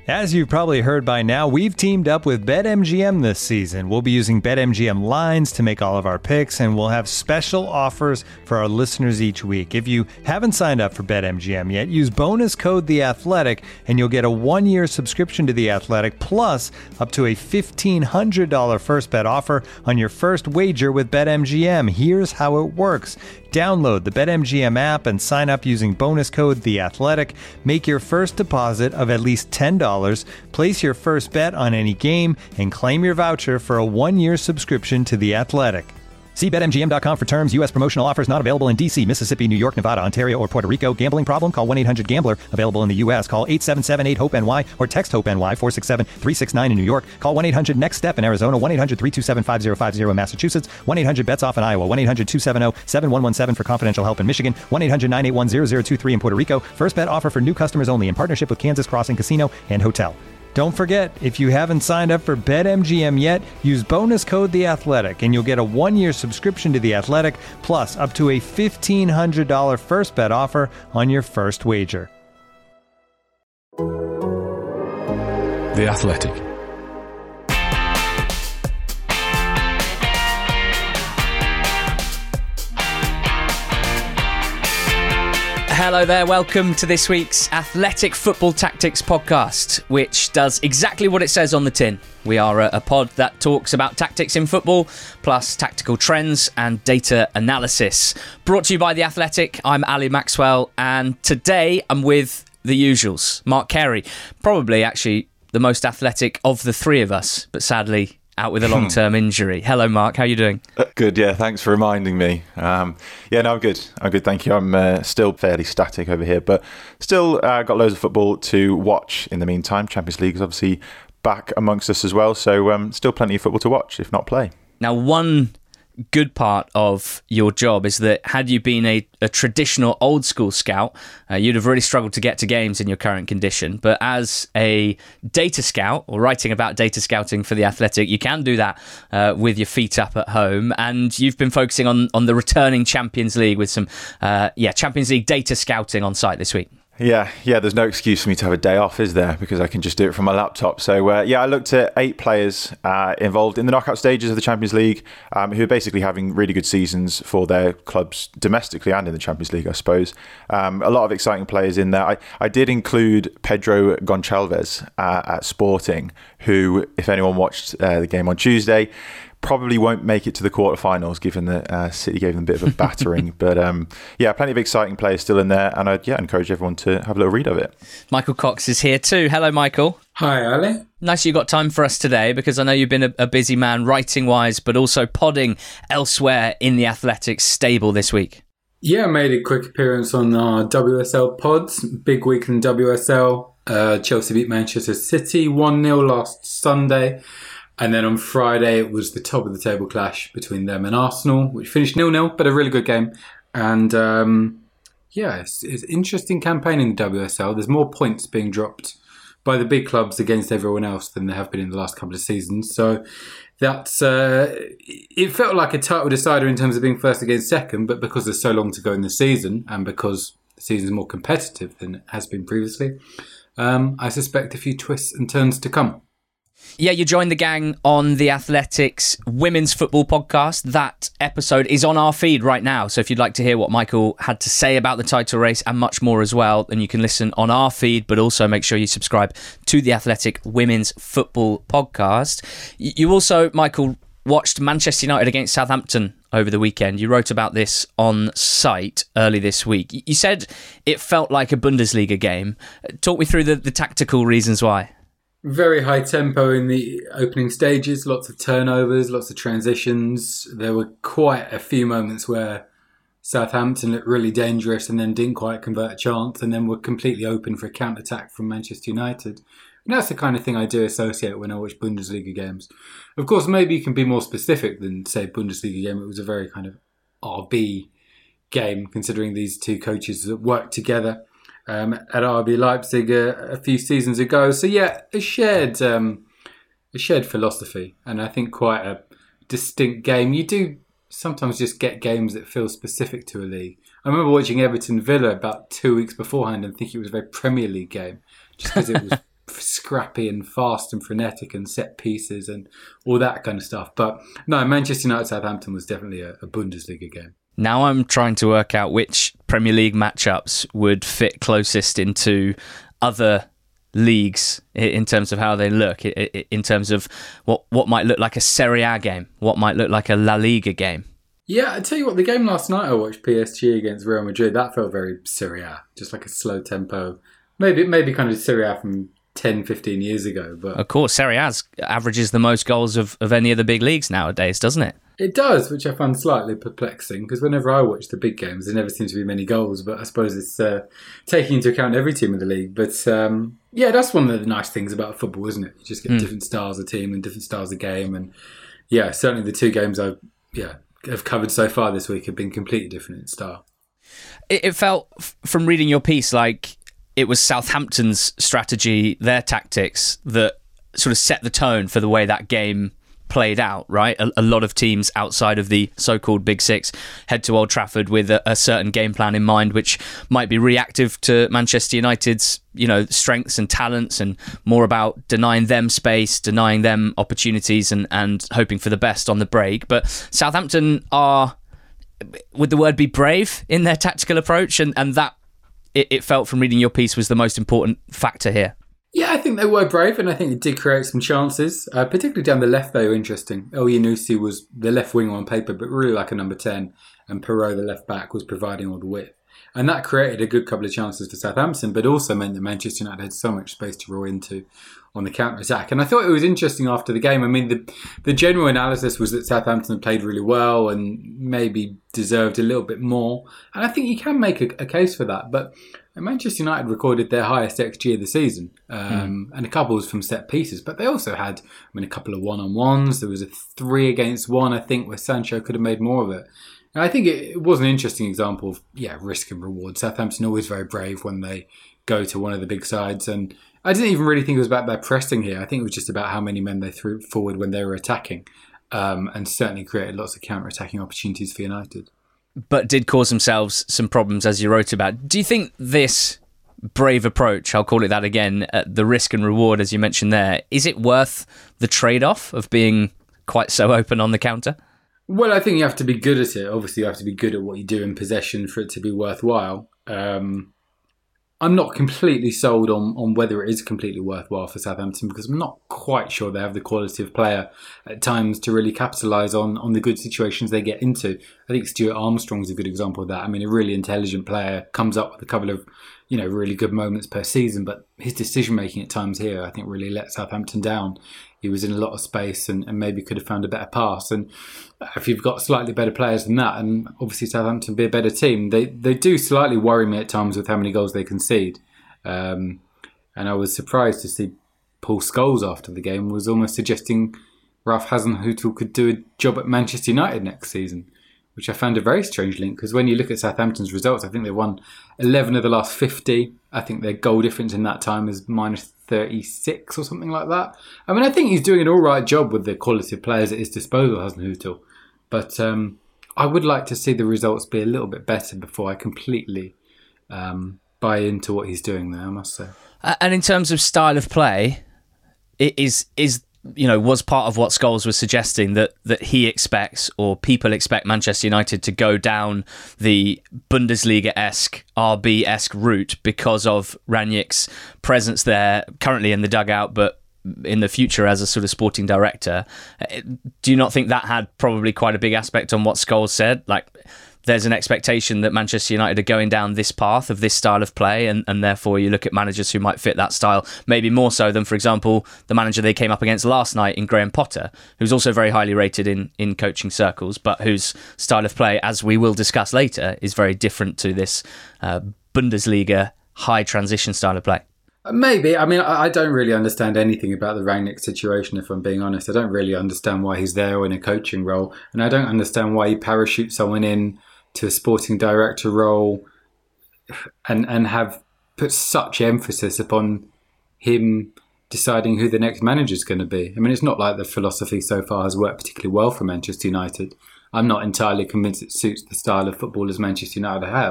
As you've probably heard by now, we've teamed up with BetMGM this season. We'll be using BetMGM lines to make all of our picks, and we'll have special offers for our listeners each week. If you haven't signed up for BetMGM yet, use bonus code The Athletic, and you'll get a 1-year subscription to The Athletic, plus up to a $1,500 first bet offer on your first wager with BetMGM. Here's how it works. Download the BetMGM app and sign up using bonus code The Athletic. Make your first deposit of at least $10. Place your first bet on any game and claim your voucher for a 1-year subscription to The Athletic. See BetMGM.com for terms. U.S. promotional offers not available in D.C., Mississippi, New York, Nevada, Ontario, or Puerto Rico. Gambling problem? Call 1-800-GAMBLER. Available in the U.S. Call 877-8-HOPE-NY or text HOPE-NY 467-369 in New York. Call 1-800-NEXT-STEP in Arizona. 1-800-327-5050 in Massachusetts. 1-800-BETS-OFF in Iowa. 1-800-270-7117 for confidential help in Michigan. 1-800-981-0023 in Puerto Rico. First bet offer for new customers only in partnership with Kansas Crossing Casino and Hotel. Don't forget, if you haven't signed up for BetMGM yet, use bonus code The Athletic, and you'll get a 1-year subscription to The Athletic, plus up to a $1,500 first bet offer on your first wager. The Athletic. Hello there, welcome to this week's Athletic Football Tactics podcast, which does exactly what it says on the tin. We are a pod that talks about tactics in football, plus tactical trends and data analysis. Brought to you by The Athletic, I'm Ali Maxwell, and today I'm with the usuals. Mark Carey, probably actually the most athletic of the three of us, but sadly out with a long-term injury. Hello, Mark. How are you doing? Good, yeah. Thanks for reminding me. I'm good. Thank you. I'm still fairly static over here, but still got loads of football to watch in the meantime. Champions League is obviously back amongst us as well, so still plenty of football to watch, if not play. Now, one good part of your job is that had you been a traditional old school scout, you'd have really struggled to get to games in your current condition. But as a data scout, or writing about data scouting for The Athletic, you can do that with your feet up at home. And you've been focusing on the returning Champions League with some Champions League data scouting on site this week. Yeah, there's no excuse for me to have a day off, is there? Because I can just do it from my laptop. So, I looked at 8 players involved in the knockout stages of the Champions League who are basically having really good seasons for their clubs domestically and in the Champions League, I suppose. A lot of exciting players in there. I did include Pedro Gonçalves at Sporting, who, if anyone watched the game on Tuesday, probably won't make it to the quarterfinals, given that City gave them a bit of a battering. But plenty of exciting players still in there, and I'd encourage everyone to have a little read of it. Michael Cox is here too. Hello, Michael. Hi, Ali. Nice you got time for us today, because I know you've been a busy man writing-wise, but also podding elsewhere in the Athletics stable this week. Yeah, I made a quick appearance on our WSL pods. Big week in WSL. Chelsea beat Manchester City 1-0 last Sunday. And then on Friday, it was the top of the table clash between them and Arsenal, which finished 0-0, but a really good game. And it's an interesting campaign in the WSL. There's more points being dropped by the big clubs against everyone else than there have been in the last couple of seasons. So that's it felt like a title decider in terms of being first against second, but because there's so long to go in the season and because the season is more competitive than it has been previously, I suspect a few twists and turns to come. Yeah, you joined the gang on the Athletics Women's Football Podcast. That episode is on our feed right now. So if you'd like to hear what Michael had to say about the title race and much more as well, then you can listen on our feed, but also make sure you subscribe to the Athletic Women's Football Podcast. You also, Michael, watched Manchester United against Southampton over the weekend. You wrote about this on site early this week. You said it felt like a Bundesliga game. Talk me through the tactical reasons why. Very high tempo in the opening stages, lots of turnovers, lots of transitions. There were quite a few moments where Southampton looked really dangerous and then didn't quite convert a chance and then were completely open for a counter-attack from Manchester United. And that's the kind of thing I do associate when I watch Bundesliga games. Of course, maybe you can be more specific than, say, Bundesliga game. It was a very kind of RB game, considering these two coaches that worked together at RB Leipzig a few seasons ago. So yeah, a shared philosophy, and I think quite a distinct game. You do sometimes just get games that feel specific to a league. I remember watching Everton Villa about 2 weeks beforehand and thinking it was a very Premier League game, just because it was scrappy and fast and frenetic and set pieces and all that kind of stuff. But no, Manchester United Southampton was definitely a Bundesliga game. Now I'm trying to work out which Premier League matchups would fit closest into other leagues in terms of how they look, in terms of what might look like a Serie A game, what might look like a La Liga game. Yeah, I tell you what, the game last night I watched, PSG against Real Madrid, that felt very Serie A, just like a slow tempo. Maybe kind of Serie A from 10, 15 years ago. But of course, Serie A averages the most goals of any of the big leagues nowadays, doesn't it? It does, which I find slightly perplexing, because whenever I watch the big games, there never seems to be many goals, but I suppose it's taking into account every team in the league. But yeah, that's one of the nice things about football, isn't it? You just get different styles of team and different styles of game. And yeah, certainly the two games I've covered so far this week have been completely different in style. It felt, from reading your piece, like it was Southampton's strategy, their tactics, that sort of set the tone for the way that game played out, right? A lot of teams outside of the so-called Big Six head to Old Trafford with a certain game plan in mind, which might be reactive to Manchester United's, strengths and talents, and more about denying them space, denying them opportunities, and hoping for the best on the break. But Southampton are, would the word be brave in their tactical approach, and that it felt from reading your piece was the most important factor here. Yeah, I think they were brave, and I think it did create some chances. Particularly down the left, they were interesting. El Yunusi was the left winger on paper, but really like a number 10, and Perraud, the left back, was providing all the width. And that created a good couple of chances for Southampton, but also meant that Manchester United had so much space to roll into on the counter-attack. And I thought it was interesting after the game. I mean, the general analysis was that Southampton had played really well and maybe deserved a little bit more. And I think you can make a case for that. But Manchester United recorded their highest XG of the season, and a couple was from set pieces. But they also had, a couple of one-on-ones. There was a 3-against-1, I think, where Sancho could have made more of it. And I think it was an interesting example of, risk and reward. Southampton are always very brave when they go to one of the big sides. And I didn't even really think it was about their pressing here. I think it was just about how many men they threw forward when they were attacking, and certainly created lots of counter-attacking opportunities for United. But did cause themselves some problems, as you wrote about. Do you think this brave approach, I'll call it that again, the risk and reward, as you mentioned there, is it worth the trade-off of being quite so open on the counter? Well, I think you have to be good at it. Obviously, you have to be good at what you do in possession for it to be worthwhile. I'm not completely sold on whether it is completely worthwhile for Southampton, because I'm not quite sure they have the quality of player at times to really capitalise on the good situations they get into. I think Stuart Armstrong's a good example of that. I mean, a really intelligent player comes up with a couple of really good moments per season, but his decision-making at times here, I think, really let Southampton down. He was in a lot of space and maybe could have found a better pass. And if you've got slightly better players than that, and obviously Southampton be a better team, they do slightly worry me at times with how many goals they concede. And I was surprised to see Paul Scholes after the game was almost suggesting Ralph Hasenhüttl could do a job at Manchester United next season, which I found a very strange link, because when you look at Southampton's results, I think they've won 11 of the last 50. I think their goal difference in that time is minus 36 or something like that. I mean, I think he's doing an all right job with the quality of players at his disposal, Hasenhüttl. But I would like to see the results be a little bit better before I completely buy into what he's doing there, I must say. And in terms of style of play, it was part of what Scholes was suggesting, that he expects, or people expect, Manchester United to go down the Bundesliga-esque, RB-esque route because of Rangnick's presence there, currently in the dugout, but in the future as a sort of sporting director. Do you not think that had probably quite a big aspect on what Scholes said? Like, there's an expectation that Manchester United are going down this path of this style of play, and therefore you look at managers who might fit that style, maybe more so than, for example, the manager they came up against last night in Graham Potter, who's also very highly rated in coaching circles, but whose style of play, as we will discuss later, is very different to this Bundesliga high transition style of play. Maybe. I mean, I don't really understand anything about the Rangnick situation, if I'm being honest. I don't really understand why he's there in a coaching role, and I don't understand why he parachutes someone in to a sporting director role and have put such emphasis upon him deciding who the next manager is going to be. I mean, it's not like the philosophy so far has worked particularly well for Manchester United. I'm not entirely convinced it suits the style of footballers Manchester United have.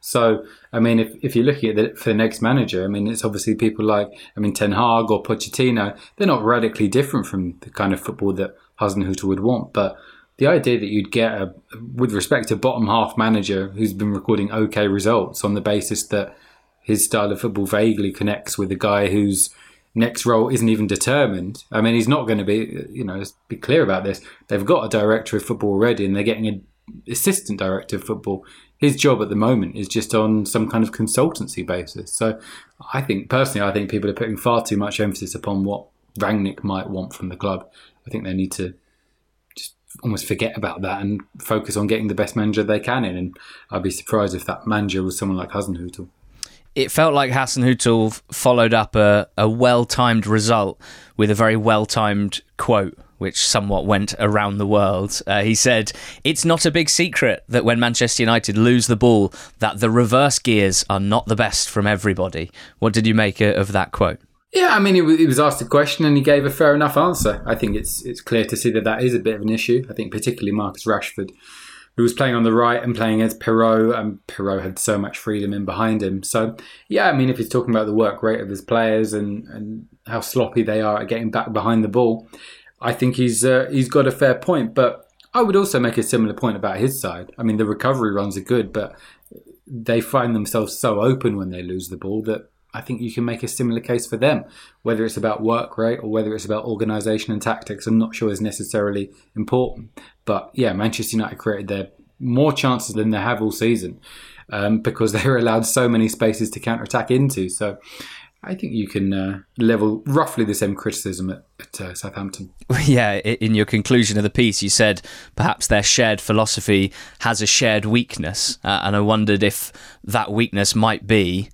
So, I mean, if you're looking at it for the next manager, I mean, it's obviously people like, Ten Hag or Pochettino. They're not radically different from the kind of football that Hasenhüttl would want. But the idea that you'd get, with respect to bottom half manager who's been recording okay results on the basis that his style of football vaguely connects with a guy whose next role isn't even determined. I mean, he's not going to be, let's be clear about this. They've got a director of football already and they're getting an assistant director of football. His job at the moment is just on some kind of consultancy basis. So I think people are putting far too much emphasis upon what Rangnick might want from the club. I think they need to just almost forget about that and focus on getting the best manager they can in. And I'd be surprised if that manager was someone like Hasenhüttl. It felt like Hasenhüttl followed up a well-timed result with a very well-timed quote, which somewhat went around the world. He said, "It's not a big secret that when Manchester United lose the ball, that the reverse gears are not the best from everybody." What did you make of that quote? Yeah, I mean, he was asked a question and he gave a fair enough answer. I think it's clear to see that is a bit of an issue. I think particularly Marcus Rashford, who was playing on the right and playing against Perraud, and Perraud had so much freedom in behind him. So, yeah, I mean, if he's talking about the work rate of his players and how sloppy they are at getting back behind the ball, I think he's got a fair point. But I would also make a similar point about his side. I mean, the recovery runs are good, but they find themselves so open when they lose the ball that I think you can make a similar case for them. Whether it's about work rate or whether it's about organisation and tactics, I'm not sure is necessarily important. But yeah, Manchester United created their more chances than they have all season because they were allowed so many spaces to counter-attack into. So I think you can level roughly the same criticism at Southampton. Yeah, in your conclusion of the piece, you said perhaps their shared philosophy has a shared weakness. And I wondered if that weakness might be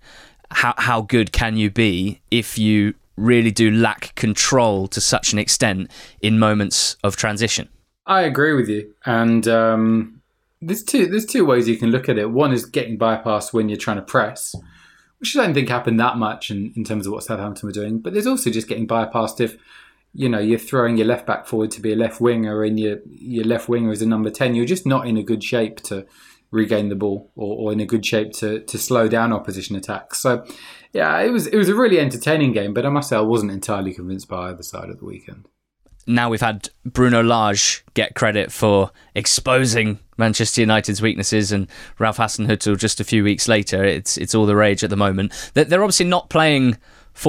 how good can you be if you really do lack control to such an extent in moments of transition? I agree with you. And there's two ways you can look at it. One is getting bypassed when you're trying to press, which I don't think happened that much in terms of what Southampton were doing. But there's also just getting bypassed if you're throwing your left back forward to be a left winger and your left winger is a number 10. You're just not in a good shape to regain the ball or in a good shape to slow down opposition attacks. So, yeah, it was a really entertaining game, but I must say I wasn't entirely convinced by either side of the weekend. Now we've had Bruno Lage get credit for exposing Manchester United's weaknesses and Ralph Hasenhüttl just a few weeks later. It's all the rage at the moment. They're obviously not playing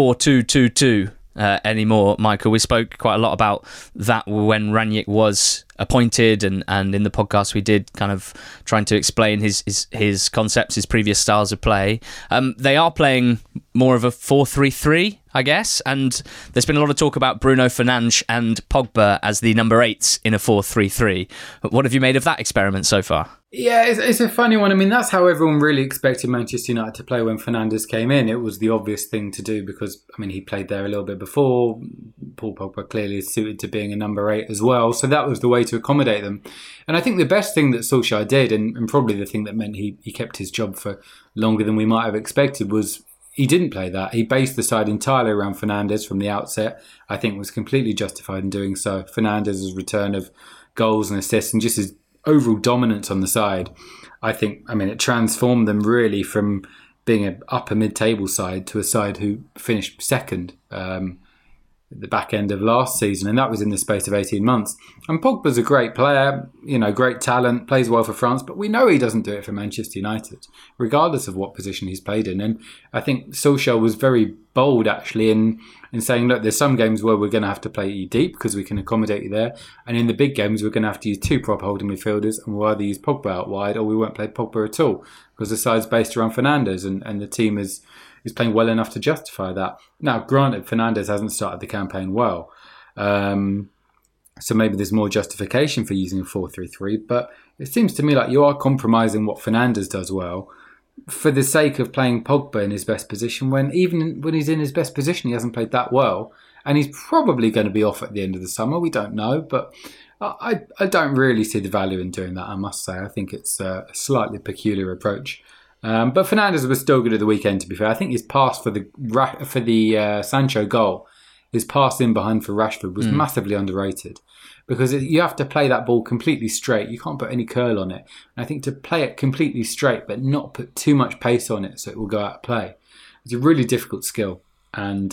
4-2-2-2 anymore, Michael. We spoke quite a lot about that when Rangnick was appointed and in the podcast we did kind of trying to explain his concepts, his previous styles of play. They are playing more of a 4-3-3, I guess, and there's been a lot of talk about Bruno Fernandes and Pogba as the number 8s in a 4-3-3. What have you made of that experiment so far? Yeah, it's a funny one. I mean, that's how everyone really expected Manchester United to play when Fernandes came in. It was the obvious thing to do because, I mean, he played there a little bit before. Paul Pogba clearly is suited to being a number 8 as well. So that was the way to accommodate them. And I think the best thing that Solskjaer did, and probably the thing that meant he kept his job for longer than we might have expected, was he didn't play that. He based the side entirely around Fernandes from the outset. I think was completely justified in doing so. Fernandes' return of goals and assists and just his overall dominance on the side, I think, it transformed them really from being an upper mid-table side to a side who finished second at the back end of last season, and that was in the space of 18 months. And Pogba's a great player, great talent, plays well for France, but we know he doesn't do it for Manchester United, regardless of what position he's played in. And I think Solskjaer was very bold, actually, in saying, look, there's some games where we're going to have to play you deep because we can accommodate you there, and in the big games we're going to have to use 2 prop holding midfielders, and we'll either use Pogba out wide or we won't play Pogba at all because the side's based around Fernandes, and the team is playing well enough to justify that. Now, granted, Fernandes hasn't started the campaign well, so maybe there's more justification for using a 4-3-3, but it seems to me like you are compromising what Fernandes does well for the sake of playing Pogba in his best position, when even when he's in his best position, he hasn't played that well, and he's probably going to be off at the end of the summer. We don't know, but I don't really see the value in doing that, I must say. I think it's a slightly peculiar approach. But Fernandes was still good at the weekend, to be fair. I think his pass for the Sancho goal his pass in behind for Rashford was massively underrated, because you have to play that ball completely straight. You can't put any curl on it. And I think to play it completely straight but not put too much pace on it so it will go out of play, it's a really difficult skill. And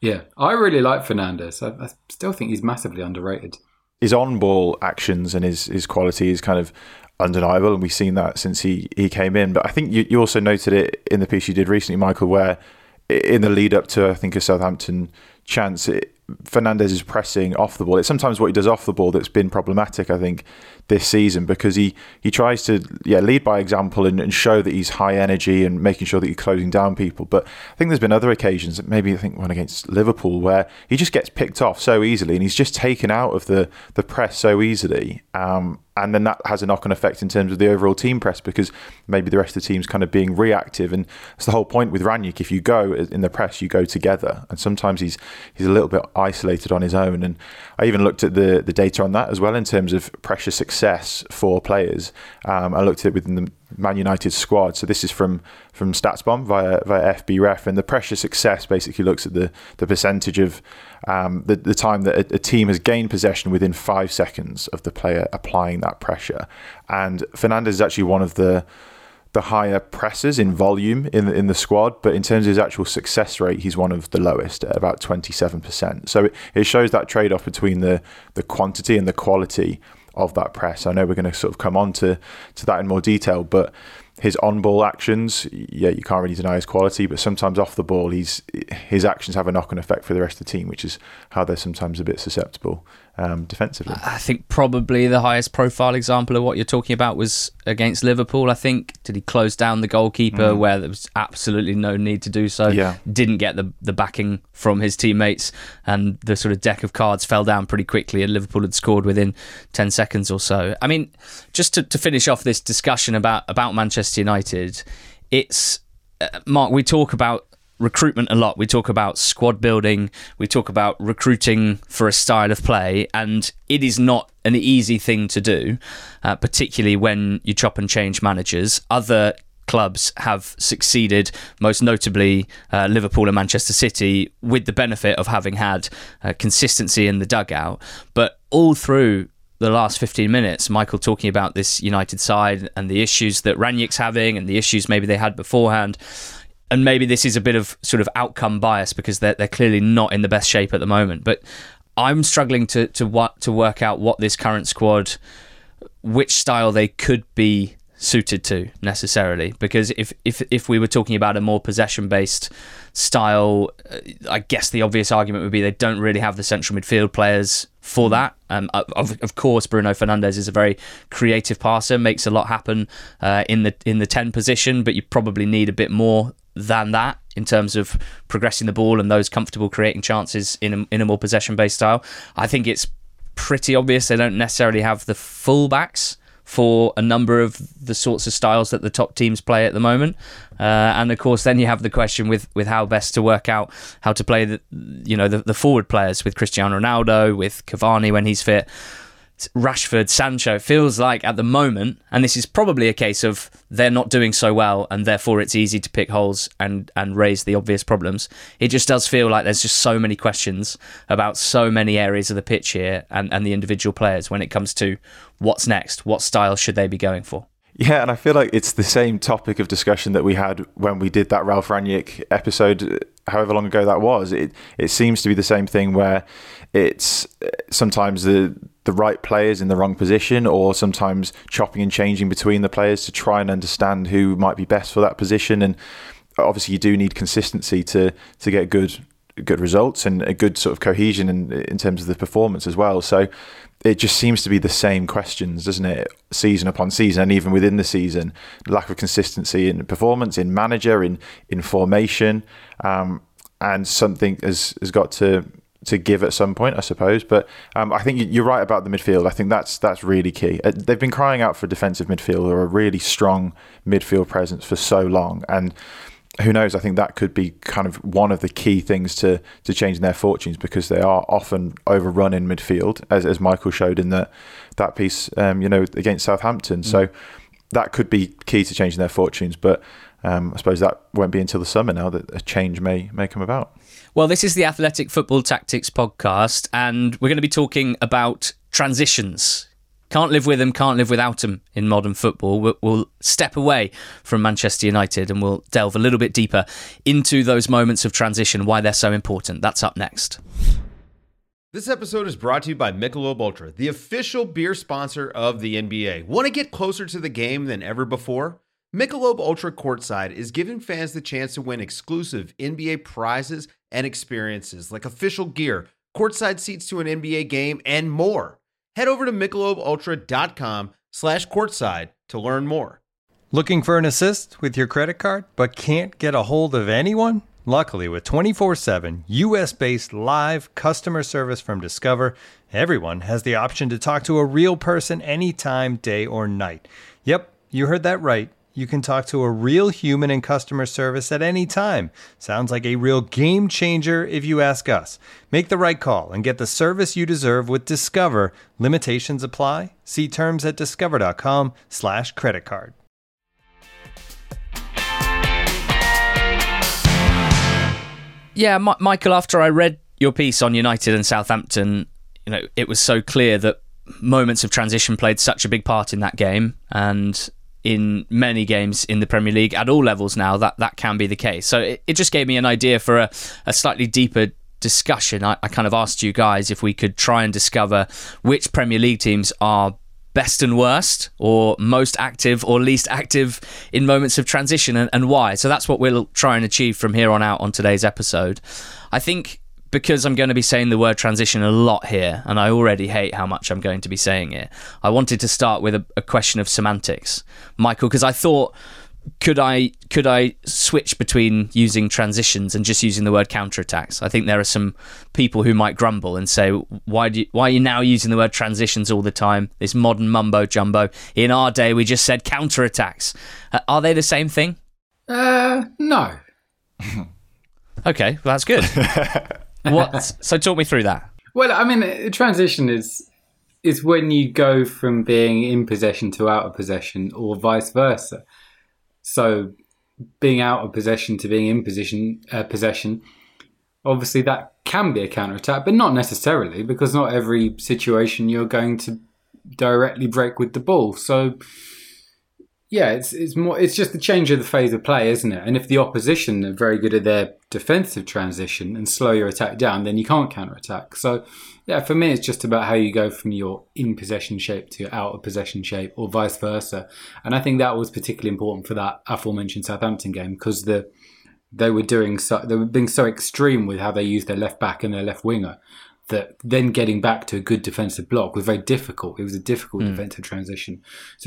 I really like Fernandes. I still think he's massively underrated. His on-ball actions and his quality is kind of undeniable, and we've seen that since he came in. But I think you also noted it in the piece you did recently, Michael, where in the lead up to, I think, a Southampton chance, Fernandes is pressing off the ball. It's sometimes what he does off the ball that's been problematic, I think, this season, because he tries to lead by example and show that he's high energy and making sure that he's closing down people. But I think there's been other occasions, maybe I think one against Liverpool, where he just gets picked off so easily and he's just taken out of the press so easily. And then that has a knock-on effect in terms of the overall team press, because maybe the rest of the team's kind of being reactive. And that's the whole point with Rangnick. If you go in the press, you go together. And sometimes he's a little bit isolated on his own. And I even looked at the data on that as well in terms of pressure success for players. I looked at it within the Man United squad. So this is from StatsBomb via FBref, and the pressure success basically looks at the percentage of the time that a team has gained possession within 5 seconds of the player applying that pressure. And Fernandes is actually one of the higher pressers in volume in the squad, but in terms of his actual success rate, he's one of the lowest at about 27%. So it shows that trade-off between the quantity and the quality of that press. I know we're going to sort of come on to that in more detail, but his on-ball actions, you can't really deny his quality, but sometimes off the ball, his actions have a knock-on effect for the rest of the team, which is how they're sometimes a bit susceptible defensively. I think probably the highest profile example of what you're talking about was against Liverpool. I think, did he close down the goalkeeper where there was absolutely no need to do so? Yeah. Didn't get the backing from his teammates, and the sort of deck of cards fell down pretty quickly, and Liverpool had scored within 10 seconds or so. I mean, just to finish off this discussion about Manchester United, it's Mark, we talk about recruitment a lot. We talk about squad building. We talk about recruiting for a style of play, and it is not an easy thing to do, particularly when you chop and change managers. Other clubs have succeeded, most notably Liverpool and Manchester City, with the benefit of having had consistency in the dugout. But all through the last 15 minutes, Michael talking about this United side and the issues that Rangnick's having and the issues maybe they had beforehand. And maybe this is a bit of sort of outcome bias because they're clearly not in the best shape at the moment. But I'm struggling to work out what this current squad, which style they could be suited to necessarily. Because if we were talking about a more possession-based style, I guess the obvious argument would be they don't really have the central midfield players for that. Of course, Bruno Fernandes is a very creative passer, makes a lot happen in the 10 position, but you probably need a bit more than that in terms of progressing the ball and those comfortable creating chances in a more possession-based style. I think it's pretty obvious they don't necessarily have the full-backs for a number of the sorts of styles that the top teams play at the moment. And of course, then you have the question with how best to work out how to play the forward players with Cristiano Ronaldo, with Cavani when he's fit, Rashford, Sancho. It feels like at the moment, and this is probably a case of they're not doing so well and therefore it's easy to pick holes and raise the obvious problems. It just does feel like there's just so many questions about so many areas of the pitch here and the individual players when it comes to what's next, what style should they be going for. Yeah, and I feel like it's the same topic of discussion that we had when we did that Ralf Rangnick episode, however long ago that was. It seems to be the same thing where it's sometimes the right players in the wrong position, or sometimes chopping and changing between the players to try and understand who might be best for that position. And obviously you do need consistency to get good results and a good sort of cohesion in terms of the performance as well. So it just seems to be the same questions, doesn't it? Season upon season, and even within the season, lack of consistency in performance, in manager, in formation, and something has got to give at some point, I suppose. But I think you're right about the midfield. I think that's really key. They've been crying out for defensive midfield or a really strong midfield presence for so long, and who knows, I think that could be kind of one of the key things to changing their fortunes, because they are often overrun in midfield, as Michael showed in that piece against Southampton. So that could be key to changing their fortunes, but I suppose that won't be until the summer now that a change may come about. Well, this is the Athletic Football Tactics podcast, and we're going to be talking about transitions. Can't live with them, can't live without them in modern football. We'll step away from Manchester United and we'll delve a little bit deeper into those moments of transition, why they're so important. That's up next. This episode is brought to you by Michelob Ultra, the official beer sponsor of the NBA. Want to get closer to the game than ever before? Michelob Ultra Courtside is giving fans the chance to win exclusive NBA prizes and experiences like official gear, courtside seats to an NBA game, and more. Head over to MichelobUltra.com/courtside to learn more. Looking for an assist with your credit card, but can't get a hold of anyone? Luckily, with 24/7 US-based live customer service from Discover, everyone has the option to talk to a real person anytime, day or night. Yep, you heard that right. You can talk to a real human in customer service at any time. Sounds like a real game changer if you ask us. Make the right call and get the service you deserve with Discover. Limitations apply. See terms at discover.com/creditcard. Yeah, Michael, after I read your piece on United and Southampton, it was so clear that moments of transition played such a big part in that game, and in many games in the Premier League at all levels now, that can be the case. So it just gave me an idea for a slightly deeper discussion. I kind of asked you guys if we could try and discover which Premier League teams are best and worst, or most active or least active in moments of transition, and why. So that's what we'll try and achieve from here on out on today's episode. I think because I'm going to be saying the word transition a lot here, and I already hate how much I'm going to be saying it, I wanted to start with a question of semantics, Michael, because I thought, could I switch between using transitions and just using the word counterattacks? I think there are some people who might grumble and say, why are you now using the word transitions all the time? This modern mumbo jumbo. In our day, we just said counterattacks. Are they the same thing? No. Okay, well, that's good. So talk me through that. Well, I mean, transition is when you go from being in possession to out of possession, or vice versa. So being out of possession to being in possession, obviously that can be a counter-attack, but not necessarily, because not every situation you're going to directly break with the ball. So yeah, it's just the change of the phase of play, isn't it? And if the opposition are very good at their defensive transition and slow your attack down, then you can't counter-attack. So yeah, for me, it's just about how you go from your in-possession shape to your out-of-possession shape, or vice versa. And I think that was particularly important for that aforementioned Southampton game, because they were being so extreme with how they used their left back and their left winger, that then getting back to a good defensive block was very difficult. It was a difficult defensive transition. So,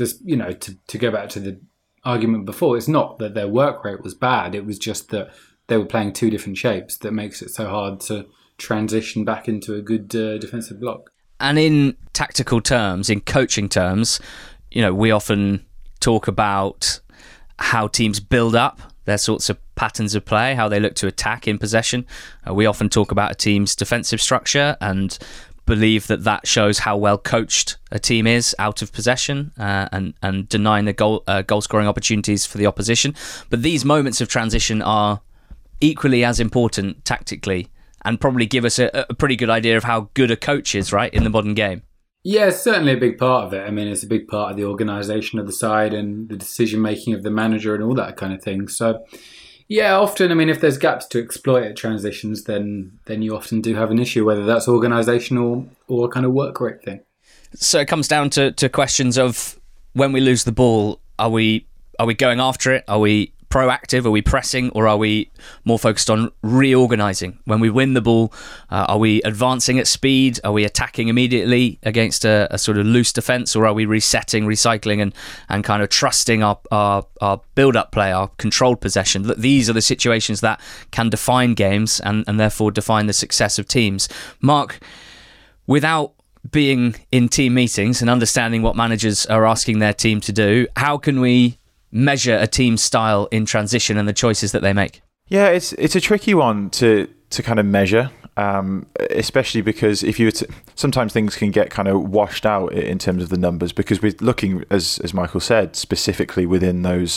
to go back to the argument before, it's not that their work rate was bad. It was just that they were playing two different shapes that makes it so hard to transition back into a good defensive block. And in tactical terms, in coaching terms, we often talk about how teams build up their sorts of patterns of play, how they look to attack in possession. We often talk about a team's defensive structure and believe that shows how well coached a team is out of possession, and denying the goal scoring opportunities for the opposition. But these moments of transition are equally as important tactically, and probably give us a pretty good idea of how good a coach is, right, in the modern game. Yeah, it's certainly a big part of it. I mean, it's a big part of the organisation of the side and the decision-making of the manager and all that kind of thing. So, yeah, often, I mean, if there's gaps to exploit at transitions, then you often do have an issue, whether that's organisational or a kind of work rate thing. So it comes down to questions of, when we lose the ball, are we going after it? Are we proactive? Are we pressing? Or are we more focused on reorganising? When we win the ball, are we advancing at speed? Are we attacking immediately against a sort of loose defence? Or are we resetting, recycling and kind of trusting our build-up play, our controlled possession? These are the situations that can define games and therefore define the success of teams. Mark, without being in team meetings and understanding what managers are asking their team to do, how can we measure a team's style in transition and the choices that they make? Yeah, it's a tricky one to kind of measure, especially because if you sometimes things can get kind of washed out in terms of the numbers, because we're looking, as Michael said, specifically within those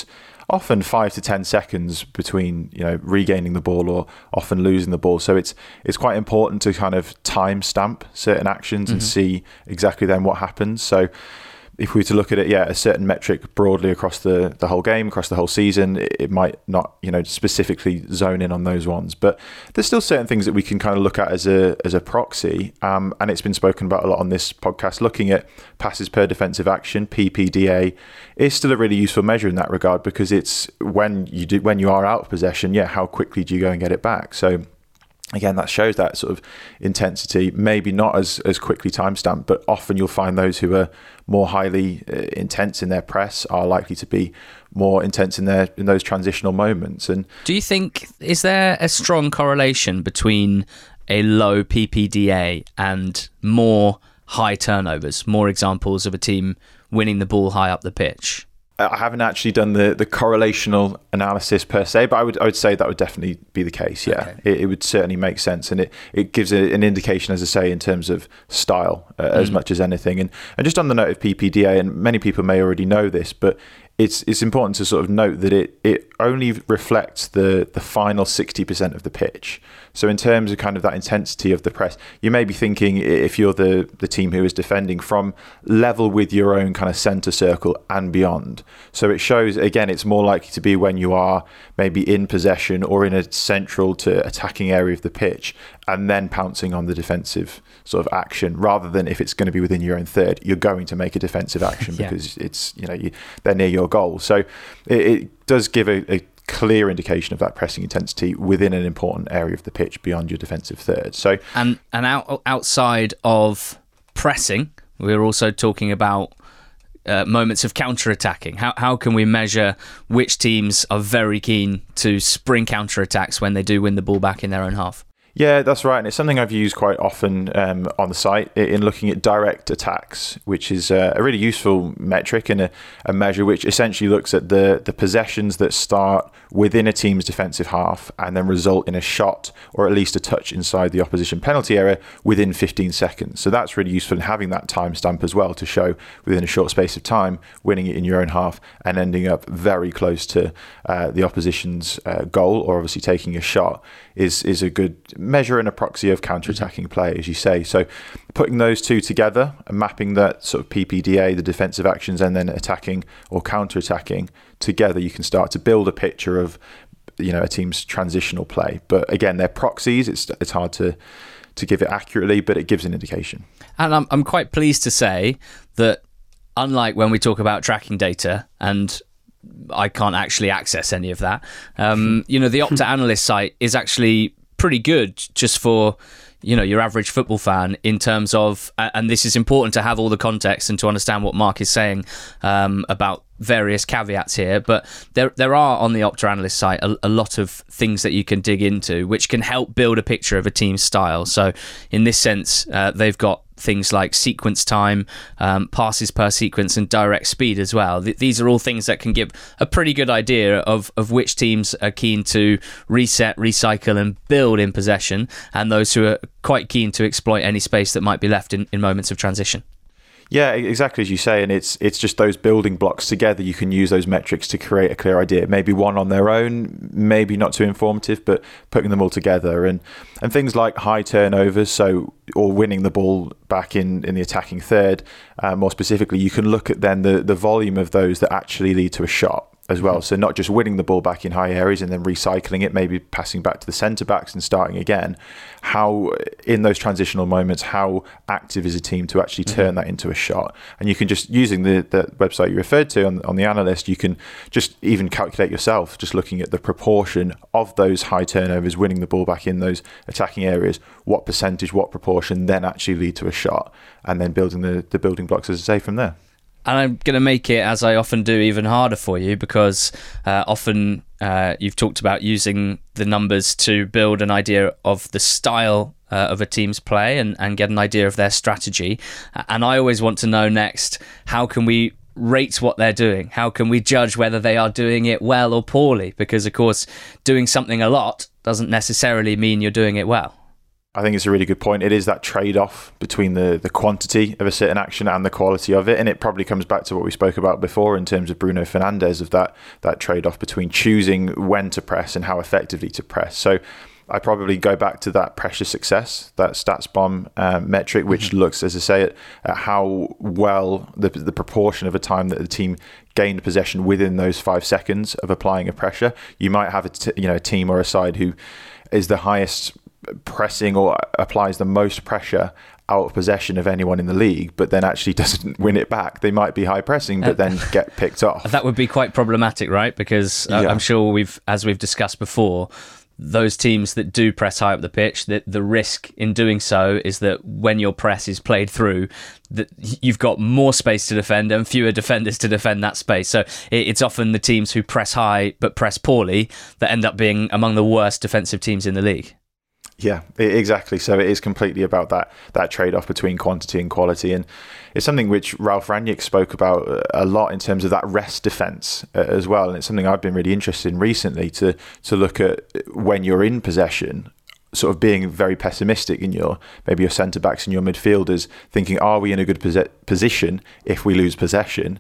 often 5 to 10 seconds between regaining the ball or often losing the ball. So it's quite important to kind of time stamp certain actions and see exactly then what happens. So if we were to look at it, a certain metric broadly across the whole game, across the whole season, it might not, specifically zone in on those ones. But there's still certain things that we can kind of look at as a proxy. And it's been spoken about a lot on this podcast. Looking at passes per defensive action, PPDA, is still a really useful measure in that regard, because it's when you are out of possession, how quickly do you go and get it back? So again, that shows that sort of intensity, maybe not as quickly timestamped, but often you'll find those who are more highly intense in their press are likely to be more intense in those transitional moments. And do you think, is there a strong correlation between a low PPDA and more high turnovers, more examples of a team winning the ball high up the pitch? I haven't actually done the correlational analysis per se, but I would say that would definitely be the case. Yeah, okay. It would certainly make sense, and it gives an indication, as I say, in terms of style as much as anything. And just on the note of PPDA, and many people may already know this, but it's important to sort of note that it only reflects the final 60% of the pitch. So in terms of kind of that intensity of the press, you may be thinking, if you're the team who is defending, from level with your own kind of centre circle and beyond. So it shows, again, it's more likely to be when you are maybe in possession or in a central to attacking area of the pitch, and then pouncing on the defensive sort of action, rather than if it's going to be within your own third, you're going to make a defensive action because it's they're near your goal. So it does give a clear indication of that pressing intensity within an important area of the pitch beyond your defensive third. So and outside of pressing, we're also talking about moments of counter-attacking. How can we measure which teams are very keen to spring counter-attacks when they do win the ball back in their own half? Yeah, that's right. And it's something I've used quite often on the site in looking at direct attacks, which is a really useful metric and a measure which essentially looks at the possessions that start within a team's defensive half and then result in a shot or at least a touch inside the opposition penalty area within 15 seconds. So that's really useful in having that timestamp as well, to show within a short space of time, winning it in your own half and ending up very close to the opposition's goal, or obviously taking a shot, is a good measure and a proxy of counter-attacking play, as you say. So putting those two together and mapping that sort of PPDA, the defensive actions, and then attacking or counter-attacking together, you can start to build a picture of a team's transitional play. But again, they're proxies. It's hard to give it accurately, but it gives an indication. And I'm quite pleased to say that, unlike when we talk about tracking data, and I can't actually access any of that, the Opta Analyst site is actually pretty good just for your average football fan, in terms of, and this is important to have all the context and to understand what Mark is saying about various caveats here, but there are on the Opta Analyst site a lot of things that you can dig into which can help build a picture of a team's style. So in this sense, they've got things like sequence time, passes per sequence, and direct speed as well. These are all things that can give a pretty good idea of which teams are keen to reset, recycle, and build in possession, and those who are quite keen to exploit any space that might be left in moments of transition. Yeah, exactly as you say, and it's just those building blocks together. You can use those metrics to create a clear idea. Maybe one on their own, maybe not too informative, but putting them all together, and things like high turnovers, or winning the ball back in the attacking third. More specifically, you can look at then the volume of those that actually lead to a shot as well. So not just winning the ball back in high areas and then recycling it, maybe passing back to the centre backs and starting again. How, in those transitional moments, how active is a team to actually turn that into a shot? And you can just, using the website you referred to on the analyst, you can just even calculate yourself, just looking at the proportion of those high turnovers, winning the ball back in those attacking areas, what percentage, what proportion then actually lead to a shot, and then building the building blocks, as I say, from there. And I'm going to make it, as I often do, even harder for you, because often you've talked about using the numbers to build an idea of the style of a team's play and get an idea of their strategy. And I always want to know next, how can we rate what they're doing? How can we judge whether they are doing it well or poorly? Because, of course, doing something a lot doesn't necessarily mean you're doing it well. I think it's a really good point. It is that trade-off between the quantity of a certain action and the quality of it. And it probably comes back to what we spoke about before in terms of Bruno Fernandes, of that trade-off between choosing when to press and how effectively to press. So I probably go back to that pressure success, that StatsBomb metric, which looks, as I say, at how well the proportion of a time that the team gained possession within those 5 seconds of applying a pressure. You might have a team or a side who is the highest pressing or applies the most pressure out of possession of anyone in the league, but then actually doesn't win it back. They might be high pressing, but then get picked off. That would be quite problematic, right? Because I'm sure as we've discussed before, those teams that do press high up the pitch, that the risk in doing so is that when your press is played through, that you've got more space to defend and fewer defenders to defend that space. So it's often the teams who press high but press poorly that end up being among the worst defensive teams in the league. Yeah, exactly. So it is completely about that trade-off between quantity and quality. And it's something which Ralf Rangnick spoke about a lot in terms of that rest defence as well. And it's something I've been really interested in recently to look at when you're in possession, sort of being very pessimistic in maybe your centre-backs and your midfielders, thinking, are we in a good position if we lose possession,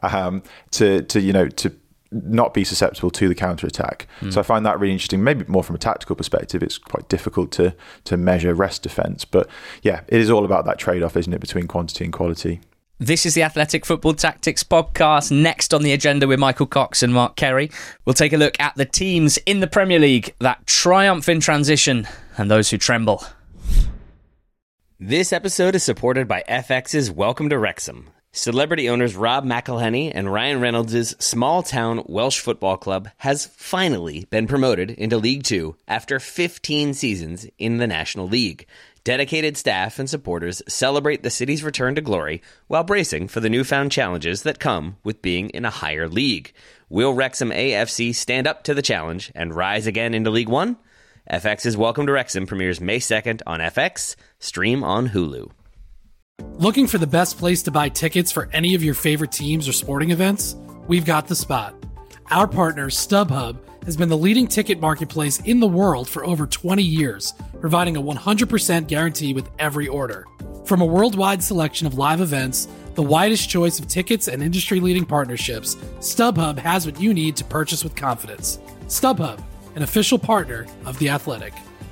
to not be susceptible to the counter-attack. So I find that really interesting, maybe more from a tactical perspective. It's quite difficult to measure rest defence, but yeah, it is all about that trade-off, isn't it, between quantity and quality. This is the Athletic Football Tactics podcast. Next on the agenda with Michael Cox and Mark Kerry, we'll take a look at the teams in the Premier League that triumph in transition and those who tremble. This episode is supported by FX's Welcome to Wrexham. Celebrity owners Rob McElhenney and Ryan Reynolds' small-town Welsh football club has finally been promoted into League Two after 15 seasons in the National League. Dedicated staff and supporters celebrate the city's return to glory while bracing for the newfound challenges that come with being in a higher league. Will Wrexham AFC stand up to the challenge and rise again into League One? FX's Welcome to Wrexham premieres May 2nd on FX, stream on Hulu. Looking for the best place to buy tickets for any of your favorite teams or sporting events? We've got the spot. Our partner, StubHub, has been the leading ticket marketplace in the world for over 20 years, providing a 100% guarantee with every order. From a worldwide selection of live events, the widest choice of tickets and industry-leading partnerships, StubHub has what you need to purchase with confidence. StubHub, an official partner of The Athletic.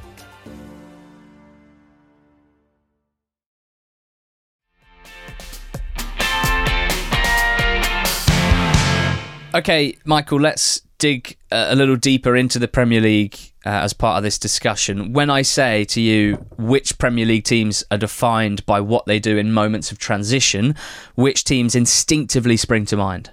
Okay, Michael, let's dig a little deeper into the Premier League as part of this discussion. When I say to you which Premier League teams are defined by what they do in moments of transition, which teams instinctively spring to mind?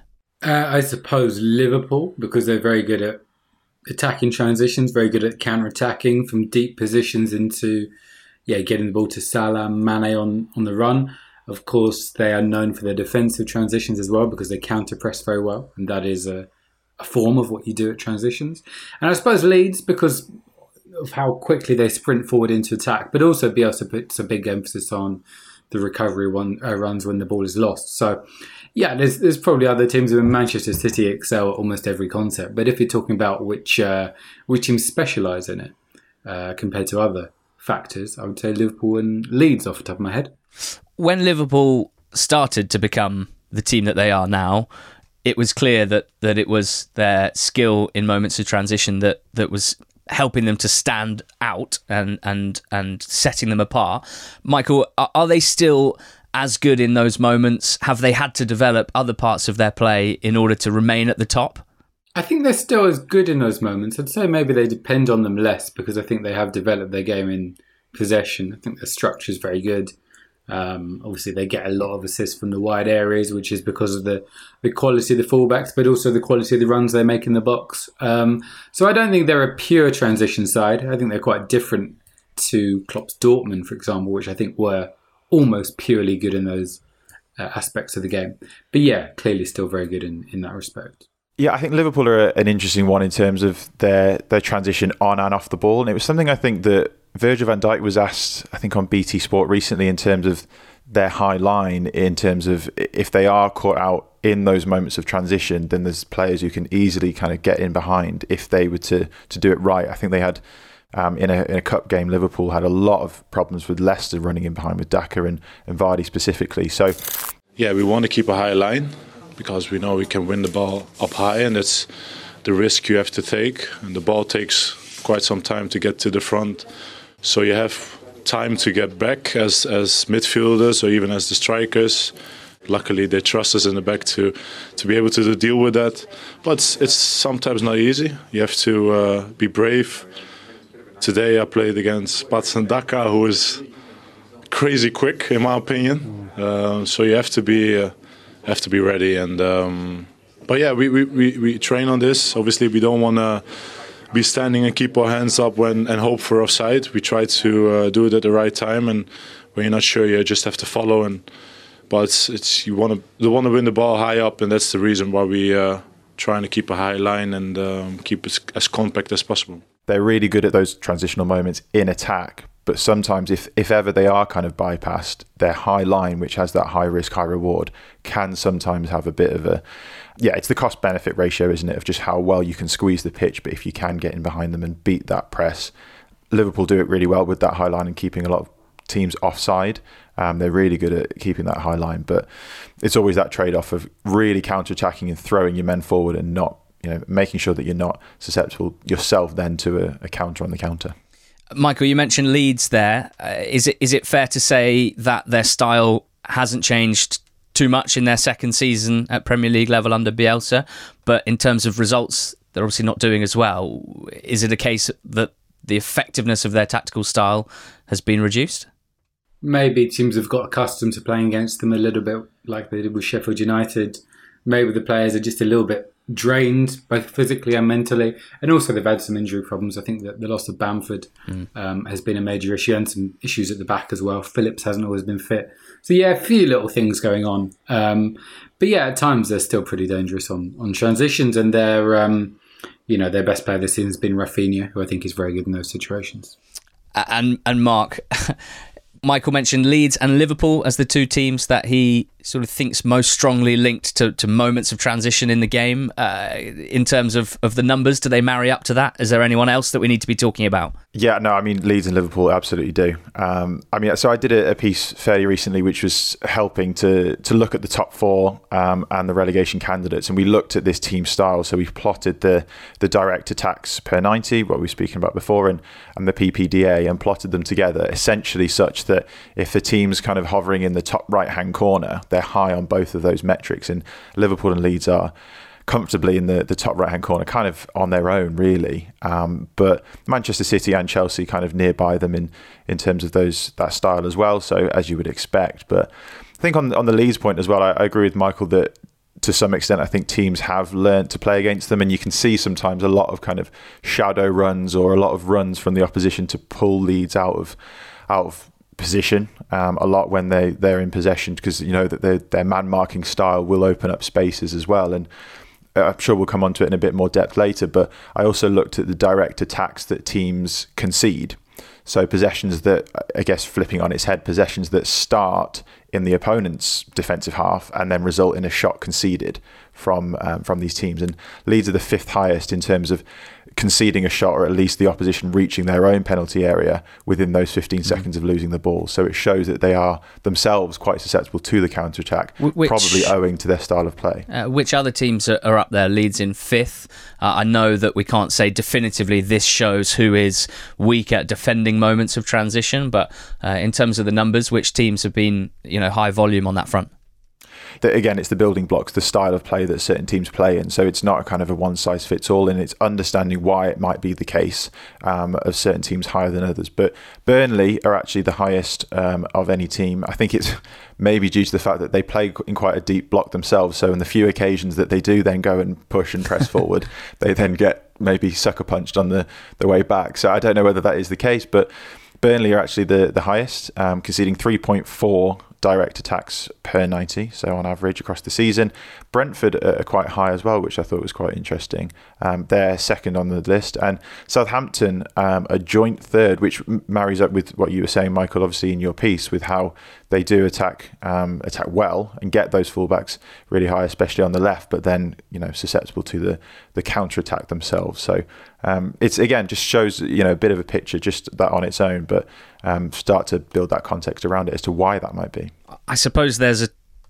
I suppose Liverpool, because they're very good at attacking transitions, very good at counter-attacking from deep positions into getting the ball to Salah, Mane on the run. Of course, they are known for their defensive transitions as well because they counter-press very well, and that is a form of what you do at transitions. And I suppose Leeds, because of how quickly they sprint forward into attack, but also Bielsa puts a big emphasis on the recovery runs when the ball is lost. So, yeah, there's probably other teams in Manchester City excel at almost every concept. But if you're talking about which teams specialise in it compared to other factors, I would say Liverpool and Leeds off the top of my head. When Liverpool started to become the team that they are now, it was clear that it was their skill in moments of transition that was helping them to stand out and setting them apart. Michael, are they still as good in those moments? Have they had to develop other parts of their play in order to remain at the top? I think they're still as good in those moments. I'd say maybe they depend on them less because I think they have developed their game in possession. I think their structure is very good. Obviously, they get a lot of assists from the wide areas, which is because of the quality of the fullbacks, but also the quality of the runs they make in the box. So I don't think they're a pure transition side. I think they're quite different to Klopp's Dortmund, for example, which I think were almost purely good in those aspects of the game. But yeah, clearly still very good in that respect. Yeah, I think Liverpool are an interesting one in terms of their transition on and off the ball. And it was something I think that Virgil van Dijk was asked, I think, on BT Sport recently in terms of their high line, in terms of if they are caught out in those moments of transition, then there's players who can easily kind of get in behind if they were to do it right. I think they had In a cup game, Liverpool had a lot of problems with Leicester running in behind with Daka and Vardy specifically. So, yeah, we want to keep a high line because we know we can win the ball up high, and it's the risk you have to take. And the ball takes quite some time to get to the front, so you have time to get back as midfielders or even as the strikers. Luckily, they trust us in the back to be able to deal with that. But it's sometimes not easy. You have to be brave. Today I played against Patson Daka, who is crazy quick, in my opinion. So you have to be ready. And but yeah, we train on this. Obviously, we don't want to be standing and keep our hands up and hope for offside. We try to do it at the right time, and when you're not sure, you just have to follow. But you want to win the ball high up, and that's the reason why we trying to keep a high line and keep it as compact as possible. They're really good at those transitional moments in attack, but sometimes if ever they are kind of bypassed, their high line, which has that high risk, high reward, can sometimes have a bit of it's the cost benefit ratio, isn't it, of just how well you can squeeze the pitch. But if you can get in behind them and beat that press, Liverpool do it really well with that high line and keeping a lot of teams offside. They're really good at keeping that high line, but it's always that trade-off of really counter-attacking and throwing your men forward and not, making sure that you're not susceptible yourself then to a counter on the counter. Michael, you mentioned Leeds there. Is it fair to say that their style hasn't changed too much in their second season at Premier League level under Bielsa, but in terms of results, they're obviously not doing as well? Is it a case that the effectiveness of their tactical style has been reduced? Maybe teams have got accustomed to playing against them a little bit like they did with Sheffield United. Maybe the players are just a little bit drained, both physically and mentally. And also they've had some injury problems. I think that the loss of Bamford has been a major issue, and some issues at the back as well. Phillips hasn't always been fit. So yeah, a few little things going on. But yeah, at times they're still pretty dangerous on transitions, and their best player this season has been Rafinha, who I think is very good in those situations. And Mark, Michael mentioned Leeds and Liverpool as the two teams that he sort of thinks most strongly linked to moments of transition in the game. In terms of the numbers, do they marry up to that? Is there anyone else that we need to be talking about? Yeah, no, I mean, Leeds and Liverpool absolutely do. So I did a piece fairly recently which was helping to look at the top four and the relegation candidates, and we looked at this team style. So we've plotted the direct attacks per 90, what we were speaking about before, and the PPDA, and plotted them together essentially such that if the team's kind of hovering in the top right-hand corner, they're high on both of those metrics, and Liverpool and Leeds are comfortably in the top right-hand corner, kind of on their own, really. But Manchester City and Chelsea kind of nearby them in terms of that style as well, so as you would expect. But I think on the Leeds point as well, I agree with Michael that to some extent I think teams have learnt to play against them, and you can see sometimes a lot of kind of shadow runs or a lot of runs from the opposition to pull Leeds out of position a lot when they're in possession, because you know that their man marking style will open up spaces as well. And I'm sure we'll come on to it in a bit more depth later, but I also looked at the direct attacks that teams concede. So possessions that, I guess flipping on its head, possessions that start in the opponent's defensive half and then result in a shot conceded from these teams. And Leeds are the fifth highest in terms of conceding a shot, or at least the opposition reaching their own penalty area within those 15 seconds of losing the ball. So it shows that they are themselves quite susceptible to the counter-attack, probably owing to their style of play. Which other teams are up there? Leeds in fifth. I know that we can't say definitively this shows who is weak at defending moments of transition, but in terms of the numbers, which teams have been high volume on that front? Again, it's the building blocks, the style of play that certain teams play in. So it's not a kind of a one-size-fits-all, and it's understanding why it might be the case of certain teams higher than others. But Burnley are actually the highest of any team. I think it's maybe due to the fact that they play in quite a deep block themselves. So in the few occasions that they do then go and push and press forward, they then get maybe sucker punched on the way back. So I don't know whether that is the case, but Burnley are actually the highest, conceding 3.4 direct attacks per 90, so on average across the season. Brentford are quite high as well, which I thought was quite interesting. They're second on the list, and Southampton a joint third, which marries up with what you were saying, Michael, obviously in your piece, with how they do attack well and get those fullbacks really high, especially on the left, but then susceptible to the counter attack themselves. So it's again just shows a bit of a picture, just that on its own, but start to build that context around it as to why that might be. I suppose there's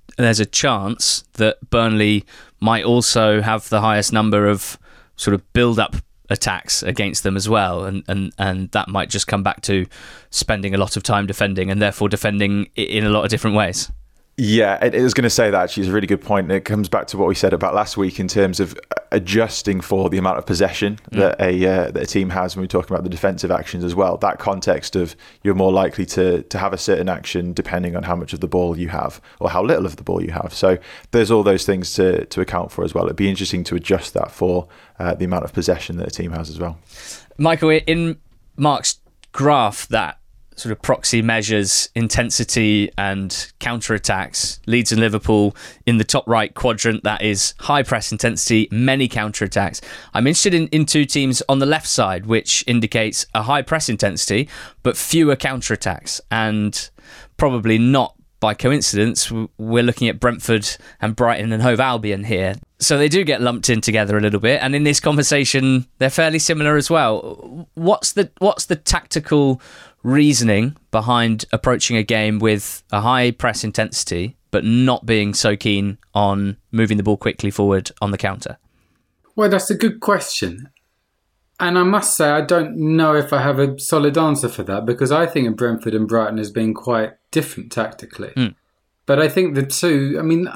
a chance that Burnley might also have the highest number of sort of build-up attacks against them as well, and that might just come back to spending a lot of time defending, and therefore defending in a lot of different ways. Yeah, I was going to say that actually is a really good point. It comes back to what we said about last week in terms of adjusting for the amount of possession that a team has when we're talking about the defensive actions as well. That context of you're more likely to have a certain action depending on how much of the ball you have or how little of the ball you have. So there's all those things to account for as well. It'd be interesting to adjust that for the amount of possession that a team has as well. Michael, in Mark's graph that sort of proxy measures intensity and counter-attacks, Leeds and Liverpool in the top right quadrant, that is high press intensity, many counter-attacks. I'm interested in two teams on the left side, which indicates a high press intensity, but fewer counter-attacks. And probably not by coincidence, we're looking at Brentford and Brighton and Hove Albion here. So they do get lumped in together a little bit. And in this conversation, they're fairly similar as well. What's the tactical reasoning behind approaching a game with a high press intensity but not being so keen on moving the ball quickly forward on the counter? Well, that's a good question. And I must say, I don't know if I have a solid answer for that, because I think of Brentford and Brighton as being quite different tactically. But I think the two,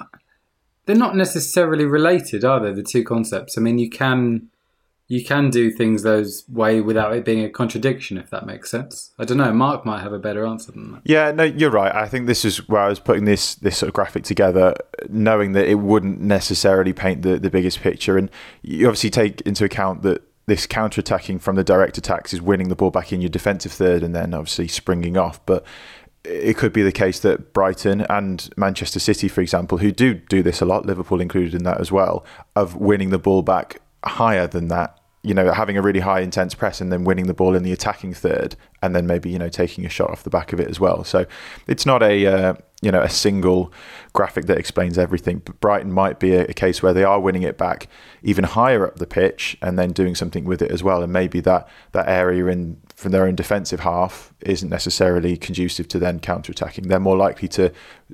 they're not necessarily related, are they, the two concepts? You can do things those way without it being a contradiction, if that makes sense. I don't know. Mark might have a better answer than that. Yeah, no, you're right. I think this is where I was putting this sort of graphic together, knowing that it wouldn't necessarily paint the biggest picture. And you obviously take into account that this counter-attacking from the direct attacks is winning the ball back in your defensive third and then obviously springing off. But it could be the case that Brighton and Manchester City, for example, who do this a lot, Liverpool included in that as well, of winning the ball back higher than that, having a really high intense press and then winning the ball in the attacking third and then maybe, taking a shot off the back of it as well. So it's not a single graphic that explains everything, but Brighton might be a case where they are winning it back even higher up the pitch and then doing something with it as well. And maybe that area from their own defensive half isn't necessarily conducive to then counter-attacking. They're more likely to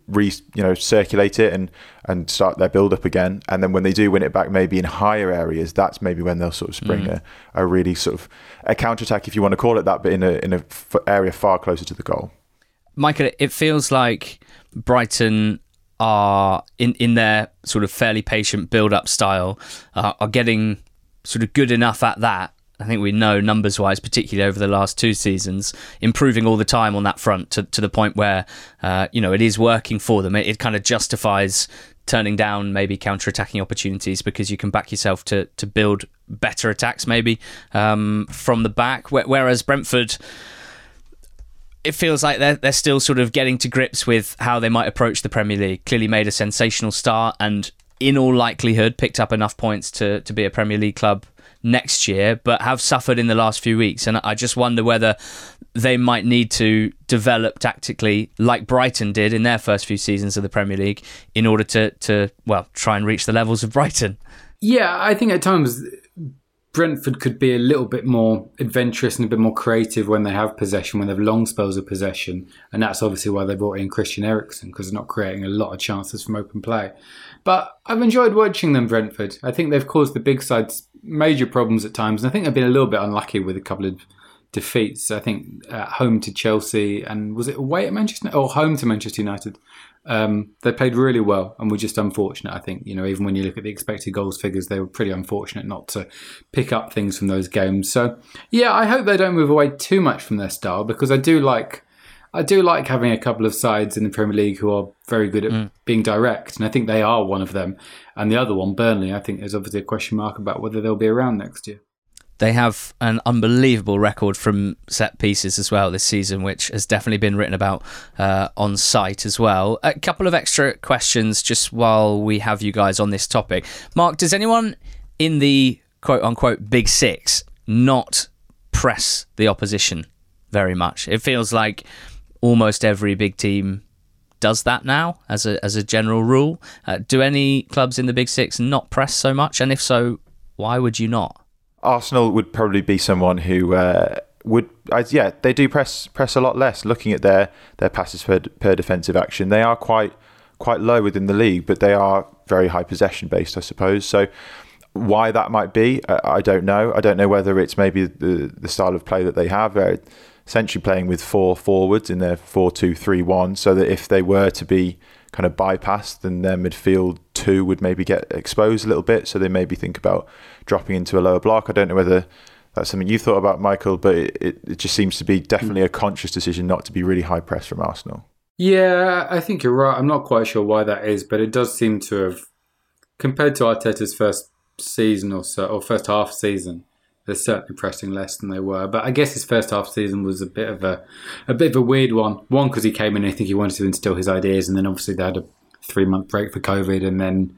circulate it and start their build-up again. And then when they do win it back, maybe in higher areas, that's maybe when they'll sort of spring a really sort of a counter-attack, if you want to call it that, but in an area far closer to the goal. Michael, it feels like Brighton are, in their sort of fairly patient build-up style, are getting sort of good enough at that. I think we know numbers-wise, particularly over the last two seasons, improving all the time on that front to the point where, it is working for them. It kind of justifies turning down maybe counter-attacking opportunities because you can back yourself to build better attacks maybe from the back. Whereas Brentford, it feels like they're still sort of getting to grips with how they might approach the Premier League. Clearly made a sensational start and in all likelihood picked up enough points to be a Premier League club next year, but have suffered in the last few weeks. And I just wonder whether they might need to develop tactically like Brighton did in their first few seasons of the Premier League in order to try and reach the levels of Brighton. Yeah, I think at times Brentford could be a little bit more adventurous and a bit more creative when they have possession, when they have long spells of possession. And that's obviously why they brought in Christian Eriksen, because they're not creating a lot of chances from open play. But I've enjoyed watching them, Brentford. I think they've caused the big sides major problems at times. And I think they've been a little bit unlucky with a couple of defeats. I think at home to Chelsea and was it away at Manchester or home to Manchester United? They played really well and were just unfortunate. I think, even when you look at the expected goals figures, they were pretty unfortunate not to pick up things from those games. So yeah, I hope they don't move away too much from their style, because I do like having a couple of sides in the Premier League who are very good at being direct, and I think they are one of them. And the other one, Burnley, I think there's obviously a question mark about whether they'll be around next year. They have an unbelievable record from set pieces as well this season, which has definitely been written about on site as well. A couple of extra questions just while we have you guys on this topic. Mark, does anyone in the quote-unquote Big Six not press the opposition very much? It feels like almost every big team does that now as a general rule. Do any clubs in the Big Six not press so much? And if so, why would you not? Arsenal would probably be someone who they do press a lot less. Looking at their passes per defensive action, they are quite low within the league, but they are very high possession based, I suppose. So why that might be, I don't know. I don't know whether it's maybe the style of play that they have. They're essentially playing with 4 forwards in their 4-2-3-1, so that if they were to be kind of bypassed, then their midfield 2 would maybe get exposed a little bit, so they maybe think about dropping into a lower block. I don't know whether that's something you thought about, Michael, but it just seems to be definitely a conscious decision not to be really high press from Arsenal. Yeah, I think you're right. I'm not quite sure why that is, but it does seem to have, compared to Arteta's first season or so, or first half season, they're certainly pressing less than they were. But I guess his first half season was a bit of a weird one. One, because he came in and I think he wanted to instill his ideas, and then obviously they had a 3-month break for COVID, and then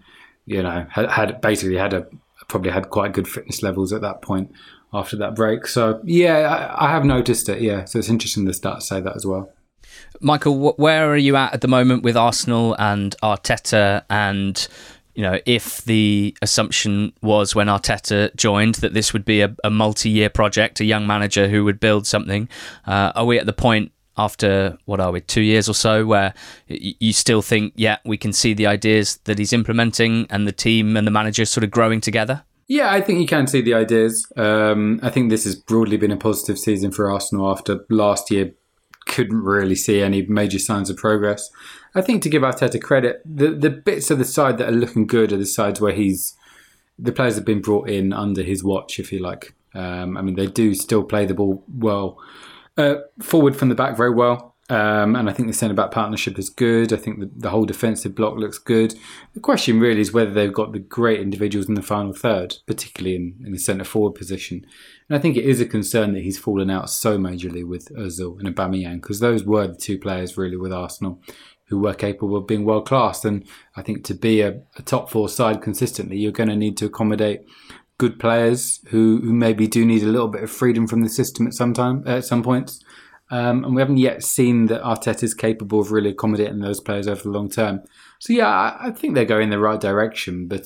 probably had quite good fitness levels at that point after that break. So yeah, I have noticed it. Yeah, so it's interesting to start to say that as well. Michael, where are you at the moment with Arsenal and Arteta? And if the assumption was when Arteta joined that this would be a multi-year project, a young manager who would build something, are we at the point after, 2 years or so, where you still think, yeah, we can see the ideas that he's implementing and the team and the manager sort of growing together? Yeah, I think you can see the ideas. I think this has broadly been a positive season for Arsenal after last year couldn't really see any major signs of progress. I think to give Arteta credit, the bits of the side that are looking good are the sides where the players have been brought in under his watch, if you like. They do still play the ball well, forward from the back very well. And I think the centre-back partnership is good. I think the whole defensive block looks good. The question really is whether they've got the great individuals in the final third, particularly in the centre-forward position. And I think it is a concern that he's fallen out so majorly with Ozil and Aubameyang, because those were the 2 players really with Arsenal who were capable of being world-class. And I think to be a top 4 side consistently, you're going to need to accommodate good players who maybe do need a little bit of freedom from the system at some points. And we haven't yet seen that Arteta is capable of really accommodating those players over the long term. So yeah, I think they're going in the right direction. But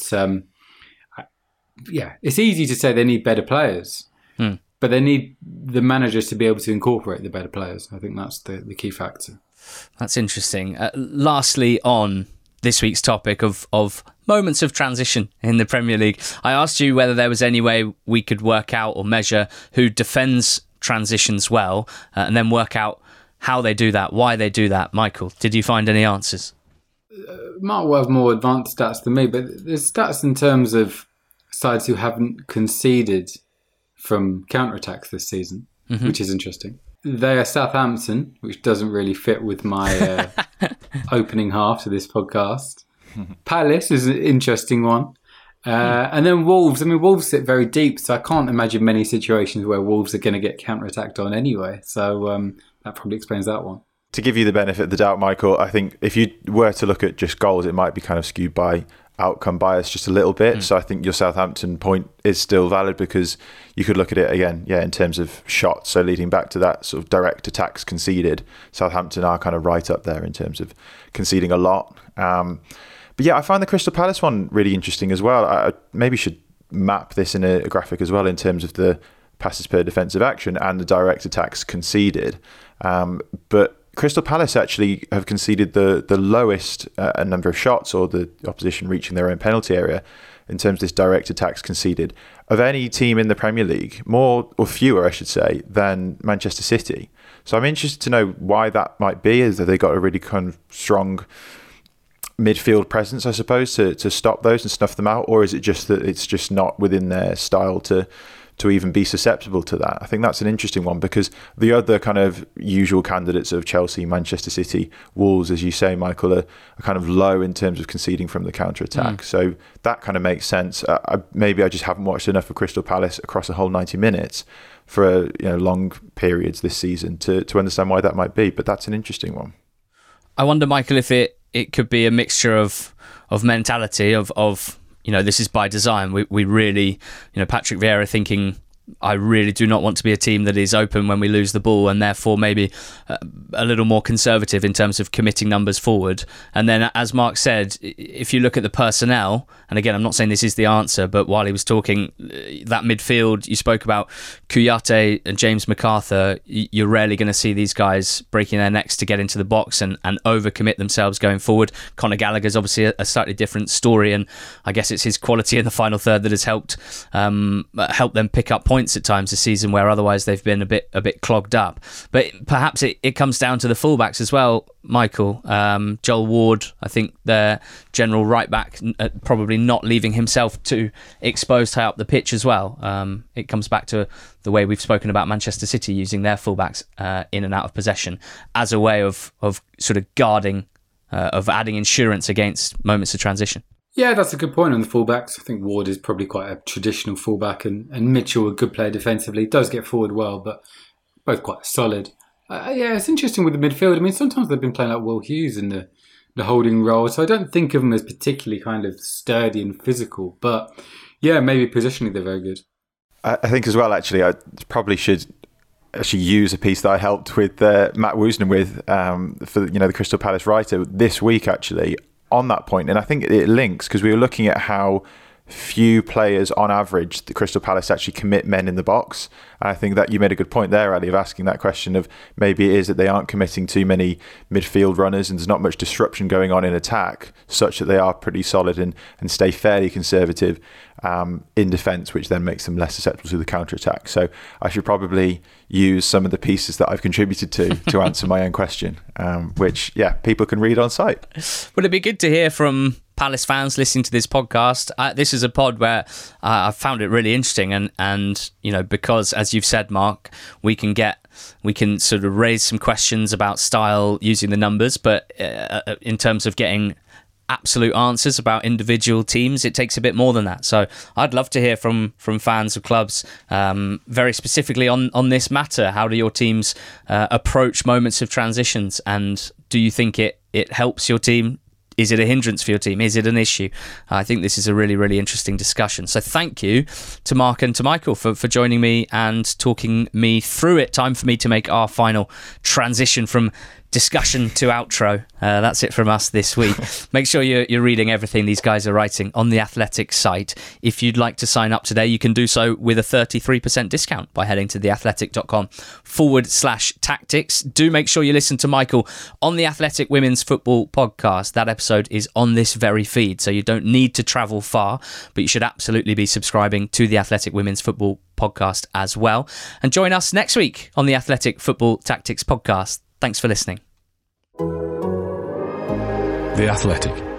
it's easy to say they need better players, but they need the managers to be able to incorporate the better players. I think that's the key factor. That's interesting. Lastly, on this week's topic of moments of transition in the Premier League, I asked you whether there was any way we could work out or measure who defends transitions well, and then work out how they do that, why they do that. Michael, did you find any answers? Mark will have more advanced stats than me, but there's stats in terms of sides who haven't conceded from counter-attacks this season, which is interesting. They are Southampton, which doesn't really fit with my opening half to this podcast. Palace is an interesting one. And then Wolves. Wolves sit very deep, so I can't imagine many situations where Wolves are going to get counter-attacked on anyway. So that probably explains that one. To give you the benefit of the doubt, Michael, I think if you were to look at just goals, it might be kind of skewed by outcome bias just a little bit. So I think your Southampton point is still valid, because you could look at it again, in terms of shots. So leading back to that sort of direct attacks conceded, Southampton are kind of right up there in terms of conceding a lot. But yeah, I find the Crystal Palace one really interesting as well. I maybe should map this in a graphic as well in terms of the passes per defensive action and the direct attacks conceded. But Crystal Palace actually have conceded the lowest number of shots, or the opposition reaching their own penalty area, in terms of this direct attacks conceded, of any team in the Premier League, more or fewer, I should say, than Manchester City. So I'm interested to know why that might be. Is that they got a really kind of strong midfield presence, I suppose, to stop those and snuff them out, or is it just that it's just not within their style to to even be susceptible to that. I think that's an interesting one, because the other kind of usual candidates of Chelsea, Manchester City, Wolves, as you say, Michael, are kind of low in terms of conceding from the counter-attack. So that kind of makes sense. Maybe I just haven't watched enough of Crystal Palace across a whole 90 minutes for long periods this season to understand why that might be, but that's an interesting one. I wonder, Michael, if it could be a mixture of mentality of this is by design. We really, Patrick Vieira thinking, I really do not want to be a team that is open when we lose the ball, and therefore maybe a little more conservative in terms of committing numbers forward. And then, as Mark said, if you look at the personnel, and again, I'm not saying this is the answer, but while he was talking, that midfield, you spoke about Kouyaté and James MacArthur, you're rarely going to see these guys breaking their necks to get into the box and overcommit themselves going forward. Conor Gallagher's obviously a slightly different story, and I guess it's his quality in the final third that has helped them pick up points at times this season where otherwise they've been a bit clogged up. But perhaps it comes down to the fullbacks as well, Michael. Joel Ward, I think their general right back, probably not leaving himself too exposed high up the pitch as well. It comes back to the way we've spoken about Manchester City using their fullbacks in and out of possession as a way of sort of guarding, of adding insurance against moments of transition. Yeah, that's a good point on the fullbacks. I think Ward is probably quite a traditional fullback, and Mitchell, a good player defensively, does get forward well, but both quite solid. It's interesting with the midfield. I mean, sometimes they've been playing like Will Hughes in the holding role, so I don't think of them as particularly kind of sturdy and physical, but yeah, maybe positionally they're very good. I think as well, actually, I probably should actually use a piece that I helped with Matt Woosnam with for the Crystal Palace writer this week, actually, on that point. And I think it links, because we were looking at how few players on average the Crystal Palace actually commit men in the box. And I think that you made a good point there, Ali, of asking that question of maybe it is that they aren't committing too many midfield runners and there's not much disruption going on in attack, such that they are pretty solid and stay fairly conservative in defence, which then makes them less susceptible to the counter-attack. So I should probably use some of the pieces that I've contributed to answer my own question, which, people can read on site. Would it be good to hear from Palace fans listening to this podcast? This is a pod where I found it really interesting, and because, as you've said, Mark, we can sort of raise some questions about style using the numbers, but in terms of getting absolute answers about individual teams, it takes a bit more than that. So I'd love to hear from fans of clubs very specifically on this matter. How do your teams approach moments of transitions, and do you think it helps your team? Is it a hindrance for your team? Is it an issue? I think this is a really, really interesting discussion. So thank you to Mark and to Michael for joining me and talking me through it. Time for me to make our final transition from discussion to outro. That's it from us this week. Make sure you're reading everything these guys are writing on the Athletic site. If you'd like to sign up today, you can do so with a 33% discount by heading to theathletic.com/tactics. Do make sure you listen to Michael on the Athletic Women's Football Podcast. That episode is on this very feed, so you don't need to travel far, but you should absolutely be subscribing to the Athletic Women's Football Podcast as well. And join us next week on the Athletic Football Tactics Podcast. Thanks for listening. The Athletic.